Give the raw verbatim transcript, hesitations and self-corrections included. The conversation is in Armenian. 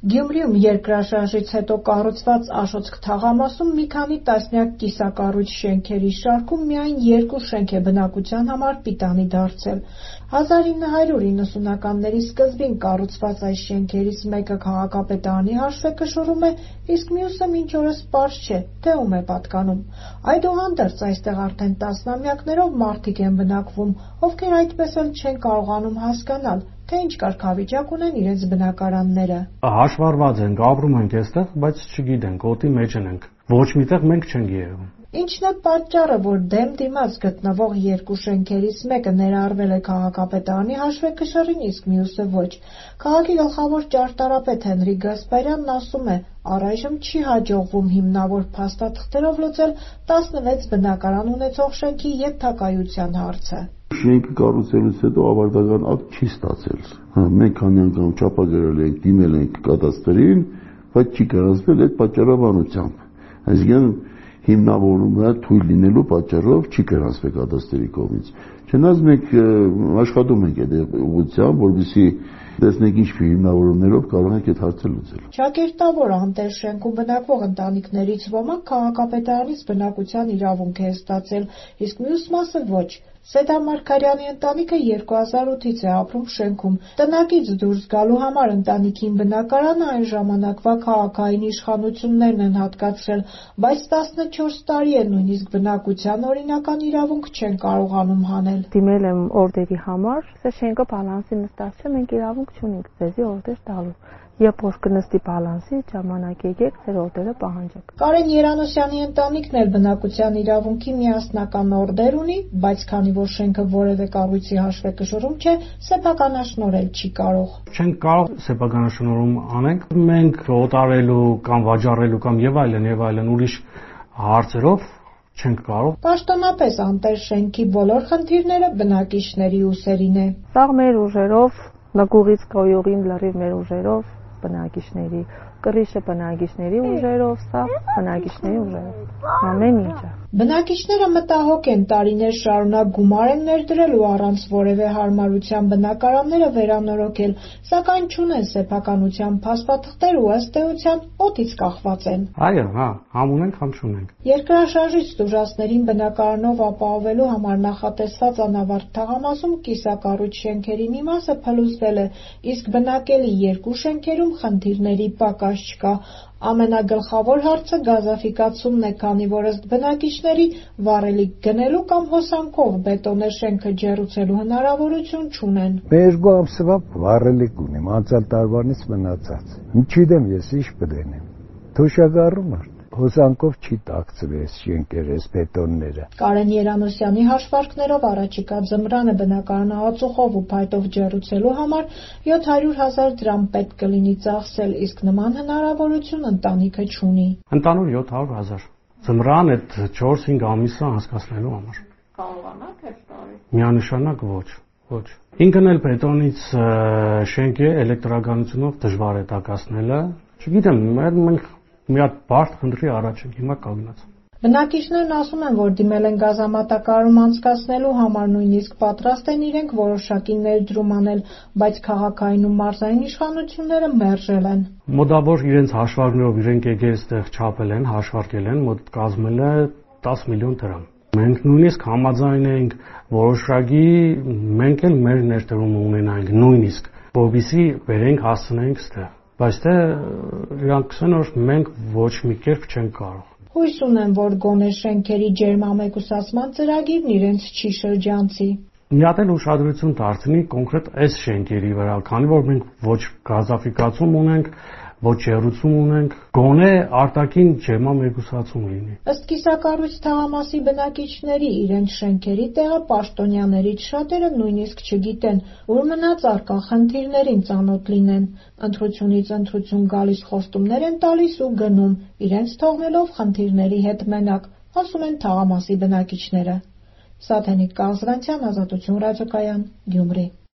Գյումրիում երկրաշարժից հետո կառուցված Աշոտք թաղամասում մի քանի տասնյակ կիսակառույց շենքերի շարքում միայն երկու շենք է բնակության համար պիտանի դարձել։ հազար ինը հարյուր իննսունականների սկզբին կառուցված այս շենքերից մեկը քաղաքապետարանի հաշվեկշռում է, իսկ մյուսը մինչ օրս պարզ չէ, թե ում է պատկանում։ Այդուհանդերձ այստեղ արդեն տասնամյակներով մարդիկ են բնակվում, ովքեր այդպես էլ չեն կարողանում հասկանալ, թե ինչ կարգավիճակ ունեն իրենց բնակարանները։ Հաշվառված ենք, ապրում ենք այստեղ, բայց չգիտենք, օդի մեջ ենք։ Ոչ միտեղ մենք չենք երևում։ Ինչն է պատճառը, որ դեմ դիմաց գտնվող երկու շենքերից մեկը ներառվել է քաղաքապետարանի հաշվեկշռին, իսկ մյուսը ոչ։ Քաղաքի գլխավոր ճարտարապետ Հենրիկ Գասպարյանն ասում է, առայժմ չի հաջողվում հիմնավոր փաստաթղթերով լուծել տասնվեց բնակարան ունեցող շենքի ենթակայության հարցը։ Շենքը կառուցելուց հետո ավարտական ակտ չի ստացել։ Մենք քանի անգամ չափագրել ենք, դիմել ենք կադաստրին, բայց չի կայացվել այդ պատճառաբանությամբ։ Այսինքն հիմնավորումը թույլ լինելու պատճառով չի կայացվել կադաստրի կողմից։ Չնայած մենք աշխատում ենք այդ ուղղությամբ, որպեսզի տեսնենք ինչ հիմնավորումներով կարող ենք այդ հարցը լուծել։ Ճակերտավոր անտեր շենքում բնակվող ընտանիքներից ոմանք քաղաքապետարանից բնակության իրավունք է ստացել, իսկ մյուս մասը ոչ։ Սեդա Մարգարյանի ընտանիքը երկու հազար ութից է ապրում շենքում։ Տնակից դուրս գալու համար ընտանիքին բնակարանը այն ժամանակվա քաղաքային իշխանություններն են հատկացրել, բայց տասնչորս տարի է նույնիսկ բնակության օրինական իրավունք չեն կարողանում հանել։ Դիմել եմ օրդերի համար, սա շենքը բալանսի նստած չէ, մենք իրավունք չունենք ձեզի օրդեր տալու։ Երբ որ կնստի բալանսի, ժամանակ եկեք, ձեր օրդերը պահանջեք։ Կարեն Երանոսյանի ընտանիքն էլ բնակության իրավունքի միասնական օրդեր ունի, բայց քանի որ շենքը որևէ կառույցի հաշվեկշռում չէ, սեփականաշնորհել չի կարող։ Չենք կարող սեփականաշնորհում անենք, մենք օտարելու կամ վաճառելու կամ եւ այլն եւ այլն ուրիշ հարցերով չենք կարող։ Պաշտոնապես անտեր շենքի բոլոր խնդիրները բնակիչների ուսերին է։ Սա մեր ուժերով, նկուղից կոյուղին լրիվ մեր ուժերով բնակիչների, կռիչը բնակիչների ուժերով, սա բնակիչների ուժերով, ամեն ինչը։ Բնակիչները մտահոգ են, տարիներ շարունակ գումար են ներդրել ու առանց որևէ հարմարության բնակարանները վերանորոգել, սակայն չունեն սեփականության փաստաթղթեր ու ըստ էության օդից կախված են։ Այո, հա, համ ունենք, համ չունենք։ Երկրաշարժից տուժածներին բնակարանով ապահովելու համար նախատեսված անավարտ թաղամասում կիսակառույց շենքերի մի մասը փլուզվել է, իսկ բնակելի երկու շենքերում խնդիրների պակաս չկա։ Ամենագլխավոր հարցը գազաֆիկացումն է, քանի որ ըստ բնակիչների վառելիք գնելու կամ հոսանքով բետոնե շենքը ջեռուցելու հնարավորություն չունեն։ Երկու ամսվա վառելիք ունեմ, անցյալ տարվանից մնացած։ Չգիտեմ ես ինչ կդնեմ։ Թոշակառում է։ Հոսանքով չի տակցվել շենքերը, բետոնները։ Կարեն Երանոսյանի հաշվարկներով առաջիկա ձմռանը բնակարանը ածուխով ու փայտով ջեռուցելու համար յոթ հարյուր հազար դրամ պետք կլինի ծախսել, իսկ նման հնարավորություն ընտանիքը չունի։ Ընդանուր յոթ հարյուր հազար։ Ձմռան այդ չորս-հինգ ամիսը անցկացնելու համար։ Կարողանաք այդ տարի։ Միանշանակ ոչ, ոչ։ Ինքն էլ բետոնից շենք է, էլեկտրականությունով դժվար է տակացնելը։ Չգիտեմ, մենք մի հատ բարդ խնդրի առաջ ենք, հիմա կանգնած։ Բնակիչներն ասում են, որ դիմել են գազամատակարարում անցկացնելու համար, նույնիսկ պատրաստ են իրենք որոշակի ներդրում անել, բայց քաղաքային ու մարզային իշխանությունները մերժել են։ Մոտավոր իրենց հաշվարկներով իրենք եկել այստեղ չափել են, հաշվարկել են, մոտ կազմել է տասը միլիոն դրամ։ Մենք նույնիսկ համաձայն ենք որոշակի, մենք էլ մեր ներդրումը ունենանք նույնիսկ, որպեսզի վերենք հասցնենք այստեղ։ Բայց դե իրանք ասեն, որ մենք ոչ մի կերպ չենք կարող։ Հույս ունեն, որ գոնե շենքերի ջերմամեկուսացման ծրագիրն իրենց չի շրջանցի։ Մի հատ էլ ուշադրություն դարձնի կոնկրետ այս շենքերի վրա, քանի որ մենք ոչ գազաֆիկացում ունենք, ոչ ջեռուցում ունենք, գոնե արտաքին ջերմամեկուսացում լինի։ Ըստ կիսակառույց թաղամասի բնակիչների իրենց շենքերի տեղը պաշտոնյաներից շատերը նույնիսկ չգիտեն, ուր մնաց առկա խնդիրներին ծանոթ լինեն։ Ընտրությունից ընտրություն գալիս խոստումներ են տալիս ու գնում, իրենց թողնելով խնդիրների հետ մենակ, ասում են թաղամասի բնակիչները։ Սաթենիկ Կաղզրանցյան, Ազատություն ռադիոկայան, Գյումրի։